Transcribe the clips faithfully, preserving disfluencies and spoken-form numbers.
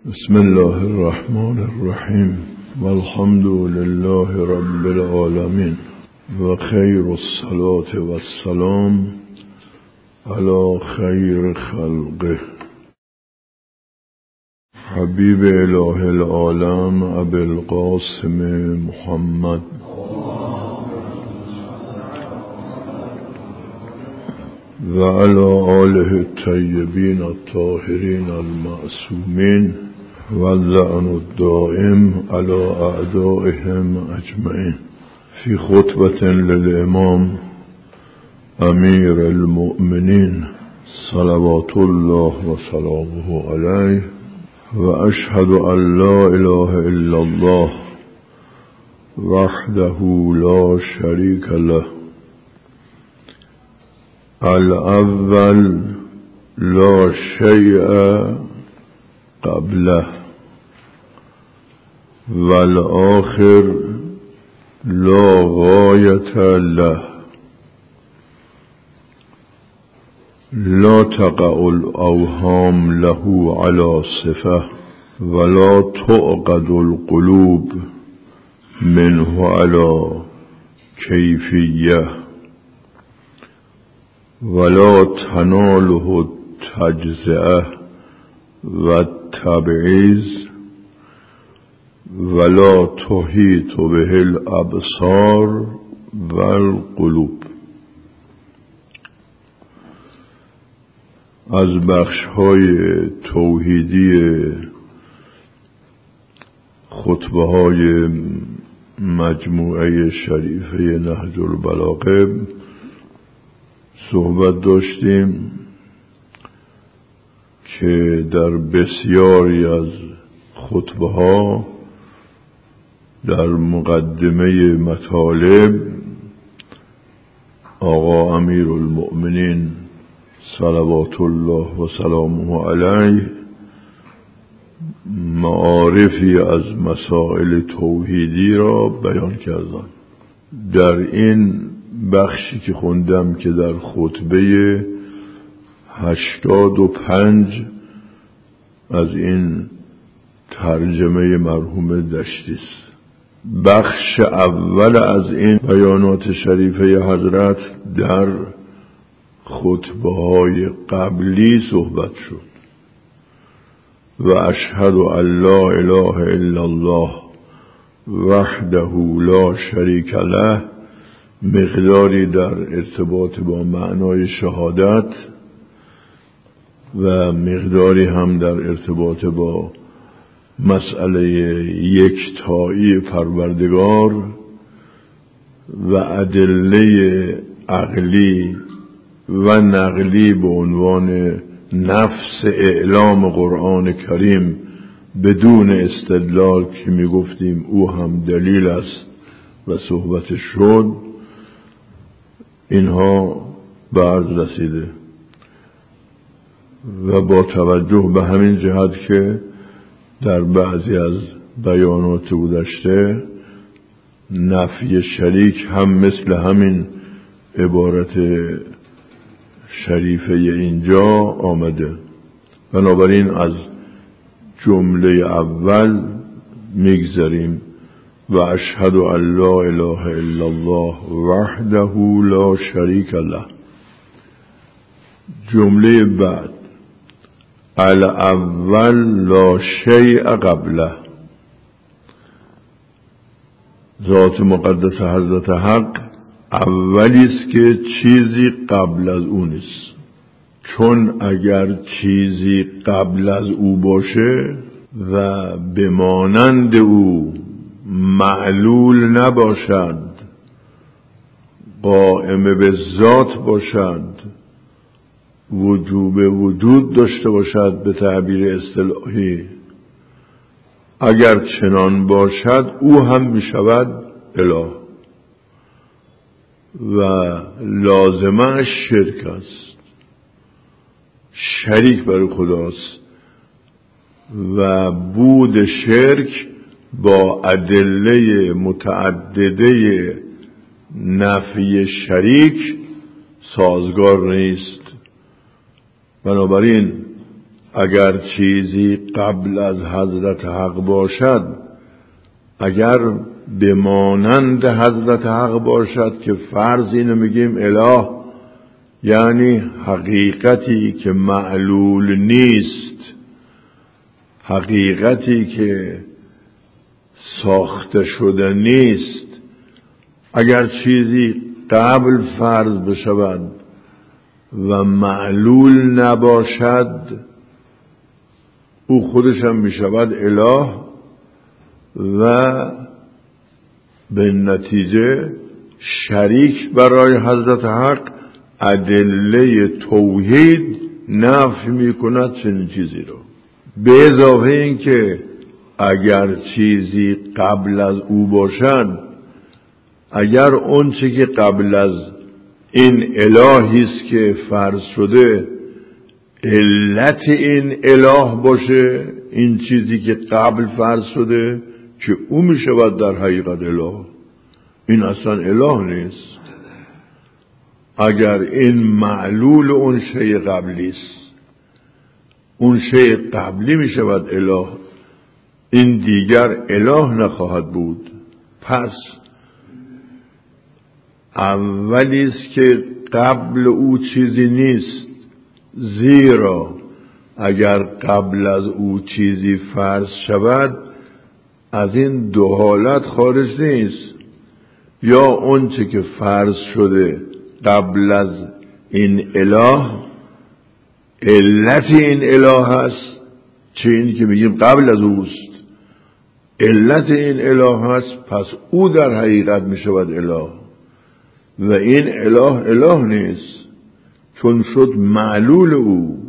بسم الله الرحمن الرحیم والحمد لله رب العالمین و خیر الصلاة و السلام علی خیر خلقه حبیب اله العالم ابی القاسم محمد و علی آله الطیبین الطاهرین المعصومین و اللعن الدائم علی اعدائهم اجمعین. فی خطبة للامام امیر المؤمنین صلوات الله و سلامه علیه و اشهد ان لا اله الا الله وحده لا شریک له الاول لا شیء قبله والآخر لا غایة له لا تقع الاوهام له على صفه ولا تعقد القلوب منه على کیفیه ولا تناله التجزئه و التبعیض ولا تحیط به الابصار و القلوب. از بخش‌های توحیدی خطبه‌های مجموعه شریفه نهج البلاغه صحبت داشتیم که در بسیاری از خطبه ها در مقدمه مطالب آقا امیر المؤمنین صلوات الله و سلامه علیه معارفی از مسائل توحیدی را بیان کردند. در این بخشی که خوندم که در خطبه هشتاد و پنج از این ترجمه مرحوم دشتی است. بخش اول از این بیانات شریفه حضرت در خطبه های قبلی صحبت شد و اشهد ان لا اله الا الله وحده لا شریک له مقداری در ارتباط با معنای شهادت و مقداری هم در ارتباط با مسئله یکتایی پروردگار و ادله عقلی و نقلی به عنوان نفس اعلام قرآن کریم بدون استدلال که می گفتیم او هم دلیل است و صحبت شد، اینها به عرض رسیده و با توجه به همین جهت که در بعضی از بیانات گذشته نفی شریک هم مثل همین عبارت شریفه اینجا آمده. بنابراین از جمله اول میگذریم و اشهد ان لا اله الا الله وحده لا شریک له. جمله بعد الاول لا شیء قبله. ذات مقدس حضرت حق اولی است که چیزی قبل از او نیست، چون اگر چیزی قبل از او باشه و به مانند او معلول نباشد، قائم به ذات باشد، وجوب وجود داشته باشد به تعبیر اصطلاحی، اگر چنان باشد او هم میشود اله و لازمه شرک است، شریک برای خداست و بود شرک با ادله متعدده نفی شریک سازگار نیست. بنابراین اگر چیزی قبل از حضرت حق باشد، اگر به مانند حضرت حق باشد که فرض اینو میگیم اله، یعنی حقیقتی که معلول نیست، حقیقتی که ساخته شده نیست، اگر چیزی قبل فرض بشود و معلول نباشد، او خودش هم میشود اله و به نتیجه شریک برای حضرت حق. ادله توحید نفی میکند چنین چیزی رو، به اضافه این که اگر چیزی قبل از او باشد، اگر اون چی که قبل از این الهی است که فرض شده علت این اله باشه، این چیزی که قبل فرض شده که او می شود در حقیقت اله، این اصلا اله نیست. اگر این معلول اون شیء قبلی است، اون شیء قبلی می شود اله، این دیگر اله نخواهد بود. پس اولی است که قبل او چیزی نیست، زیرا اگر قبل از او چیزی فرض شود از این دو حالت خارج نیست. یا اون چه که فرض شده قبل از این اله علت این اله هست، چه این که میگیم قبل از اوست علت این اله هست، پس او در حقیقت میشود اله و این اله اله نیست، چون شد معلول او.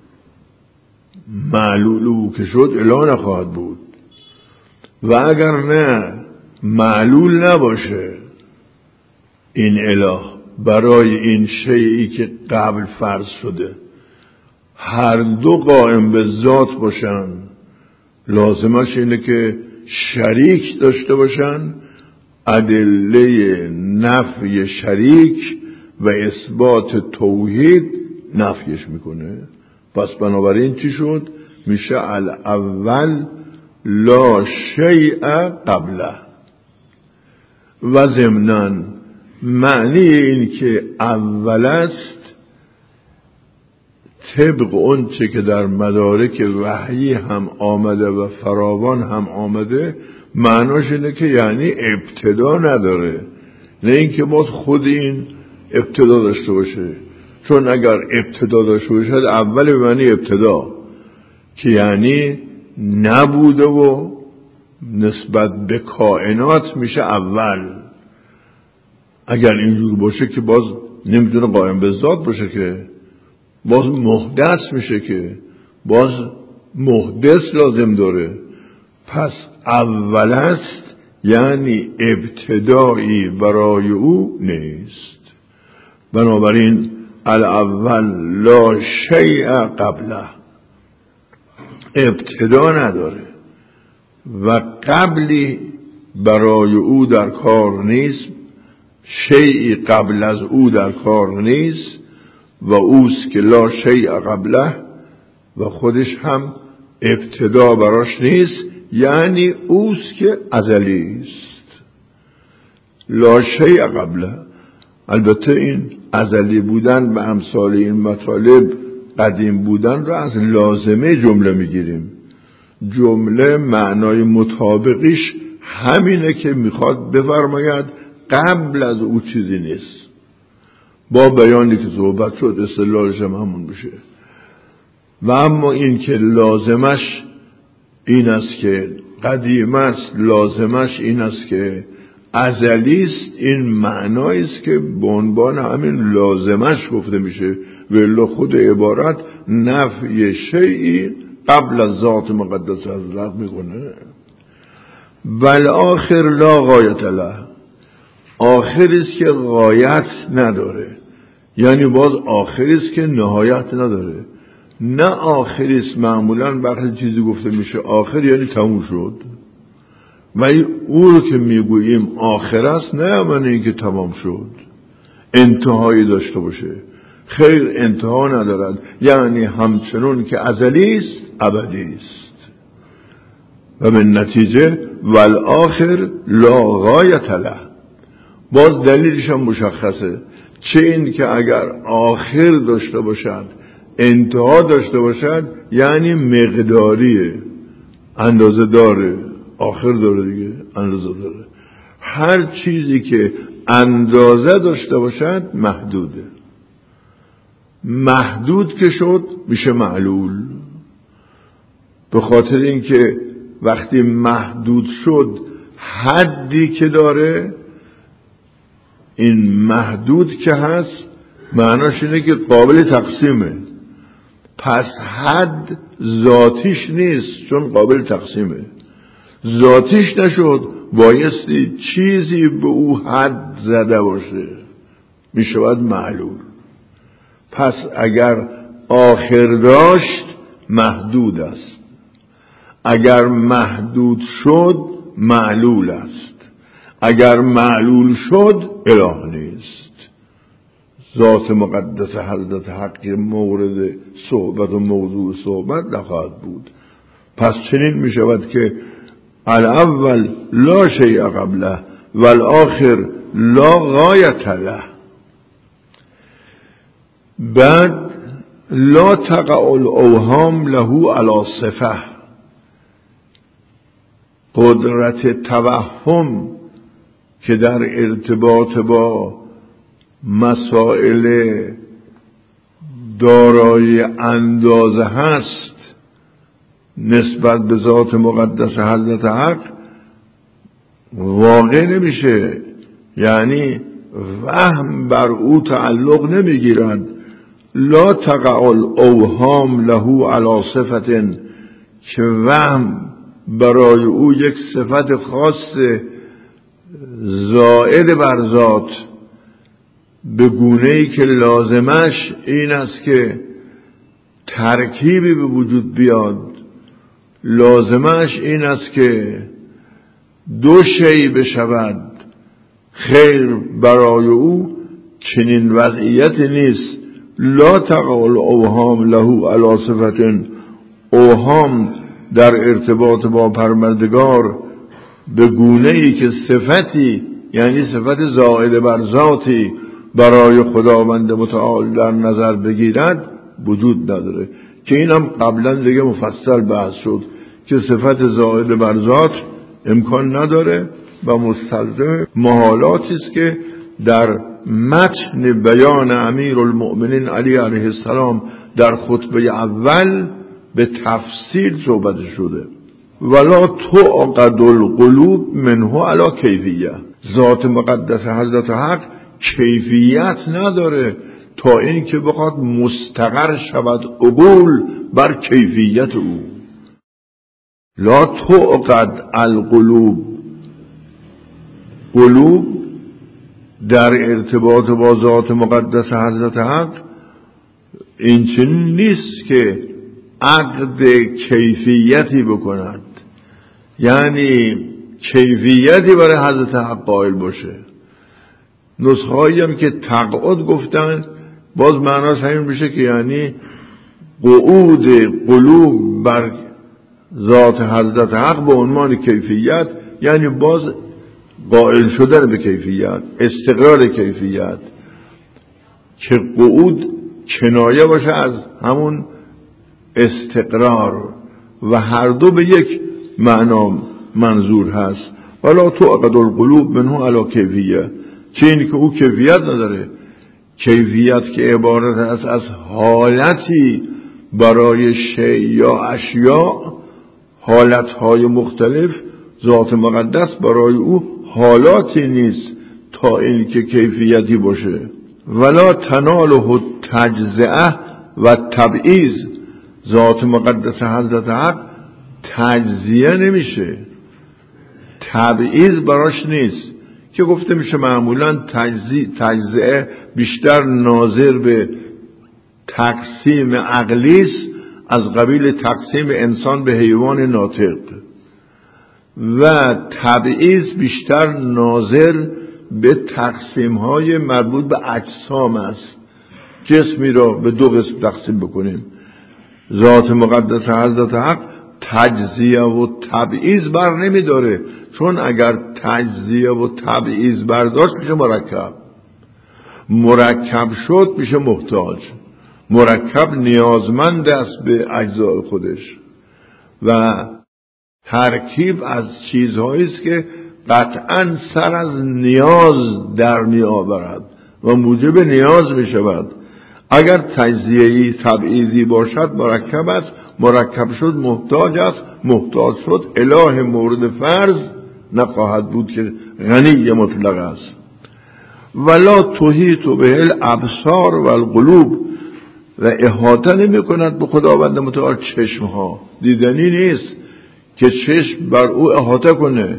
معلول او که شد اله نخواهد بود. و اگر نه معلول نباشه این اله برای این شیئی که قبل فرض شده، هر دو قائم به ذات باشن، لازمش اینه که شریک داشته باشن. ادله نفی شریک و اثبات توحید نفیش میکنه. پس بنابراین چی شد؟ میشه الاول لا شیء قبله. و ضمناً معنی این که اول است طبق اون چه که در مدارک وحی هم آمده و فراوان هم آمده، معناش اینه که یعنی ابتدا نداره، نه اینکه ما خود این ابتدا داشته باشه. چون اگر ابتدا داشته باشه اول به معنی ابتدا که یعنی نبوده و نسبت به کائنات میشه اول. اگر اینجور باشه که باز نمیتونه قائم به ذات باشه، که باز محدث میشه، که باز محدث لازم داره. پس اول است یعنی ابتدایی برای او نیست. بنابراین الاول لا شیء قبله، ابتدا نداره و قبلی برای او در کار نیست، شیئی قبل از او در کار نیست و اوست که لا شیء قبله و خودش هم ابتدا براش نیست، یعنی اوست که ازلی است. لا شیء قبله. البته این ازلی بودن به امثال این مطالب قدیم بودن را از لازمه جمله میگیریم. جمله معنای مطابقش همینه که میخواد بفرماید قبل از او چیزی نیست. با بیانی که صحبت شد اصطلاحش هم همون بشه. و اما این که لازمش این است که قدیم است، لازمش این است که ازلی است، این معنایی است که به عنوان همین لازمش گفته میشه. ولی خود عبارت نفی شیئی قبل از ذات مقدس حضرت میکنه. بل آخر لا غایت له، آخری است که غایت نداره، یعنی باز آخری است که نهایت نداره. نه آخری است معمولا وقتی چیزی گفته میشه آخر یعنی تموم شد، ولی او رو که میگوییم آخر است نه معنی این که تمام شد، انتهایی داشته باشه. خیر انتها ندارد، یعنی همچنون که ازلی است ابدی است. و به نتیجه والآخر لا غایة له، باز دلیلش هم مشخصه، چه این که اگر آخر داشته باشد انتها داشته باشد یعنی مقداریه، اندازه داره، آخر داره دیگه، اندازه داره. هر چیزی که اندازه داشته باشد محدوده. محدود که شد میشه معلول، به خاطر اینکه وقتی محدود شد حدی که داره، این محدود که هست معناش اینه که قابل تقسیمه، پس حد ذاتیش نیست چون قابل تقسیمه. ذاتیش نشد، بایستی چیزی به او حد زده باشه، میشود معلول. پس اگر آخر داشت محدود است، اگر محدود شد معلول است، اگر معلول شد اله نیست. ذات مقدس حضرت حق مورد صحبت و موضوع صحبت نخواهد بود. پس چنین می شود که الاول لا شیء قبله والآخر لا غایة له. بعد لا تقع الاوهام له علی صفه، قدرت توهم که در ارتباط با مسائل دارای اندازه هست نسبت به ذات مقدس حضرت حق واقع نمیشه، یعنی وهم بر او تعلق نمیگیرد. لا تقع الاوهام له علی صفت، که وهم برای او یک صفت خاص زائد بر ذات به گونه‌ای که لازمش این است که ترکیبی به وجود بیاد، لازمش این است که دو شی بشود. خیر برای او چنین وضعیت نیست. لا تقع الاوهام له علی صفت، اوهام در ارتباط با پروردگار به گونه‌ای که صفتی یعنی صفت زائد بر ذاتی برای خداوند متعال در نظر بگیرد وجود نداره، که اینم قبلا دیگه مفصل بحث شد که صفت زائد بر ذات امکان نداره و مستلزم محالاتی است که در متن بیان امیر المؤمنین علی علیه السلام در خطبه اول به تفصیل صحبت شده. ولا تعقد القلوب منه علی کیفیه، ذات مقدس حضرت حق کیفیت نداره تا این که بخواد مستقر شود عقول بر کیفیت او. لا تعقد القلوب، قلوب در ارتباط با ذات مقدس حضرت حق این چنین نیست که عقد کیفیتی بکند، یعنی کیفیتی برای حضرت حق قائل باشه. نسخه‌ای هم که تقعد گفتن باز معناش همین میشه که یعنی قعود قلوب بر ذات حضرت حق به عنوان کیفیت، یعنی باز قائل شدن به کیفیت، استقرار کیفیت، که قعود کنایه باشه از همون استقرار و هر دو به یک معنا منظور هست. ولا تعقد القلوب منه علی کیفیه، چه این که او کیفیت نداره. کیفیت که عبارت است از حالتی برای شیء یا اشیاء، حالتهای مختلف، ذات مقدس برای او حالاتی نیست تا این که کیفیتی باشه. ولا تناله تجزئه و تبعیض، ذات مقدس حضرت حق تجزیه نمیشه، تبعیض براش نیست، که گفته میشه معمولا تجزیه بیشتر ناظر به تقسیم عقلی است از قبیل تقسیم انسان به حیوان ناطق، و تبعیض بیشتر ناظر به تقسیم های مربوط به اجسام است جسمی را به دو قسم تقسیم بکنیم. ذات مقدس حضرت حق تجزیه و تبعیض بر نمی داره، چون اگر تجزیه و تبعیض برداشت میشه مرکب، مرکب شد میشه محتاج. مرکب نیازمند است به اجزای خودش و ترکیب از چیزهایی است که قطعاً سر از نیاز در می آورد و موجب نیاز می شود. اگر تجزیه‌ای تبعیضی باشد مرکب است، مرکب شد محتاج است، محتاج شد اله مورد فرض نخواهد بود که غنی مطلق است. ولا تحیط به الابصار و القلوب، و احاطه نمی کند به خداوند متعال چشمها. دیدنی نیست که چشم بر او احاطه کنه،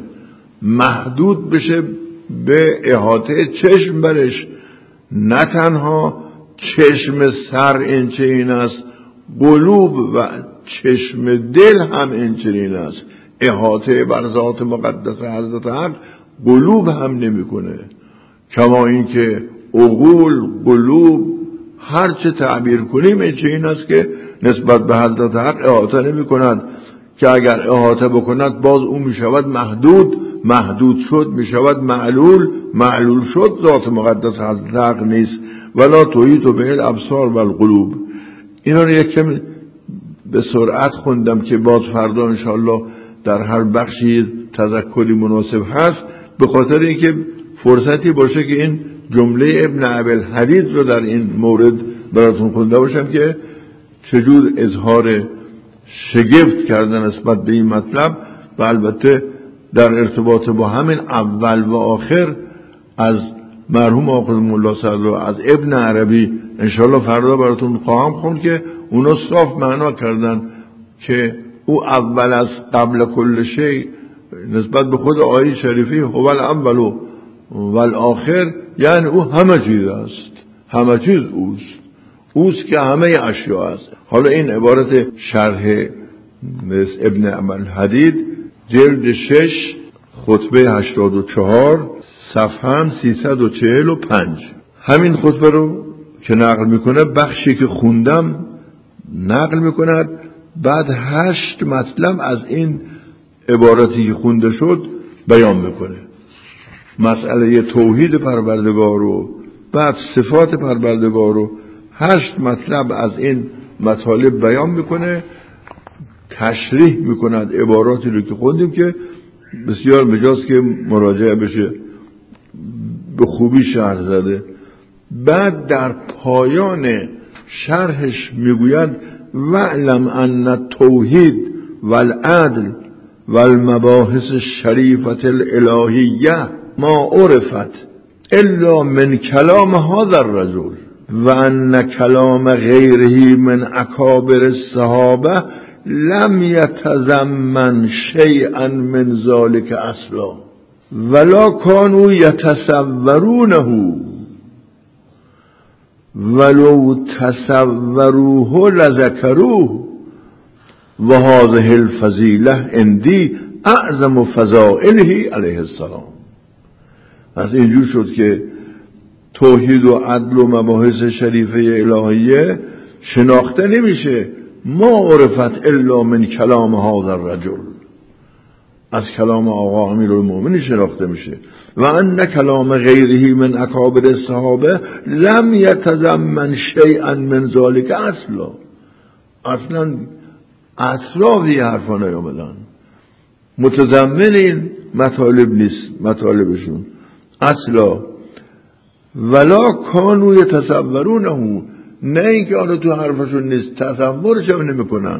محدود بشه به احاطه چشم برش. نه تنها چشم سر این چنین است، قلوب و چشم دل هم این چنین است. احاطه بر ذات مقدس حضرت حق قلوب هم نمی کنه، کما اینکه عقول، قلوب، هر چه تعبیر کنیم این چنین است که نسبت به حضرت حق احاطه نمی کند، که اگر احاطه بکند باز او می شود محدود، محدود شد می شود معلول، معلول شد ذات مقدس حضرت حق نیست. ولا تحیط به الابصار و القلوب. اینا رو یک کمی به سرعت خوندم که باز فردا انشاءالله در هر بخشی تذکری مناسب هست، به خاطر اینکه فرصتی باشه که این جمله ابن ابوالحدید رو در این مورد براتون خونده باشم که چجور اظهار شگفت کردن نسبت به این مطلب، و البته در ارتباط با همین اول و آخر از مرحوم آقای مولا صدر از ابن عربی انشاءالله فردا براتون خواهم خوند که اونا صاف معنا کردن که او اول از قبل کل شی نسبت به خود آیه شریفی هو الاول و الاخر، یعنی او همه چیز است، همه چیز اوست، اوست که همه اشیاء است. حالا این عبارت شرح ابن ابوالحدید جلد شش خطبه هشتاد و چهار صفحه هم سیصد و چهل و پنج. همین خطبه رو که نقل میکنه، بخشی که خوندم نقل میکند، بعد هشت مطلب از این عبارتی که خونده شد بیان میکنه. مسئله توحید پروردگار رو، بعد صفات پروردگار رو، هشت مطلب از این مطالب بیان میکنه، تشریح میکند عباراتی رو که خوندیم که بسیار مجاز که مراجعه بشه، به خوبی شرح زده. بعد در پایان شرحش میگوید وعلم ان التوحید والعدل والمباحث الشریفة الالهیه ما عرفت الا من کلام هذا الرجل و ان کلام غیره من اکابر الصحابه لم یتضمن شیئا من ذلك اصلا ولا كانوا يتصورونه ولو تصوروه لذكروه و هذه الفضیله عندي اعظم فضائله علیه السلام. از اینجور شد که توحید و عدل و مباحث شریفه الهیه شناخته نمیشه، ما عرفت الا من کلام هذا الرجل، از کلام آقا امیرالمومنین شناخته میشه. و ان کلام غیره من اکابر الصحابه لم یتضمن شیئا من ذلك اصلا، اصلا اطرافی حرفا نیامدن، متضمن این مطالب نیست مطالبشون اصلا. ولا کانوا یتصورونه، نه اینکه آن تو حرفشون نیست، تصورش هم نمی کنن.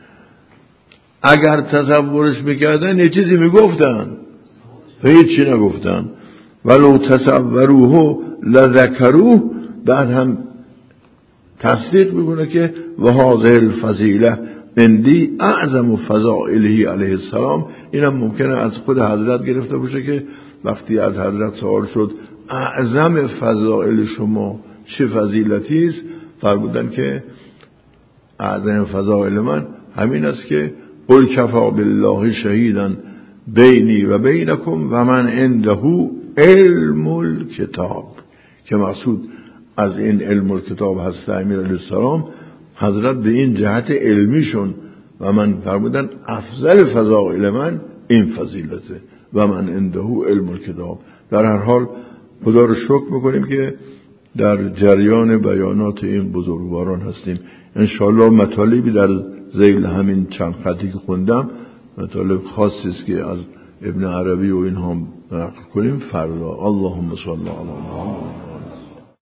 اگر تصورش میکردن یه چیزی میگفتن، هیچی نگفتن. ولو تصوروه لذکروه، بعد هم تصدیق میکنه که و هذه الفضیله عندی اعظم فضائله علیه السلام. اینم ممکنه از خود حضرت گرفته باشه که وقتی از حضرت سوال شد اعظم فضائل شما چه فضیلتی است، فرمودن که اعظم فضائل من همین است که قل کفا بالله شهیدا بینی و بینکم و من عنده علم الکتاب، که مقصود از این علم الکتاب هست امیر علیه السلام، حضرت به این جهت علمیشون و من فرمودن افضل فضائل من این فضیلته و من عنده علم الکتاب. در هر حال خدا رو شکر میکنیم که در جریان بیانات این بزرگواران هستیم. انشاءالله مطالبی در ذیل همین چند خطی که خوندم مطالب خاصی است که از ابن عربی و اینها نقل کنیم فردا. اللهم صل علی محمد.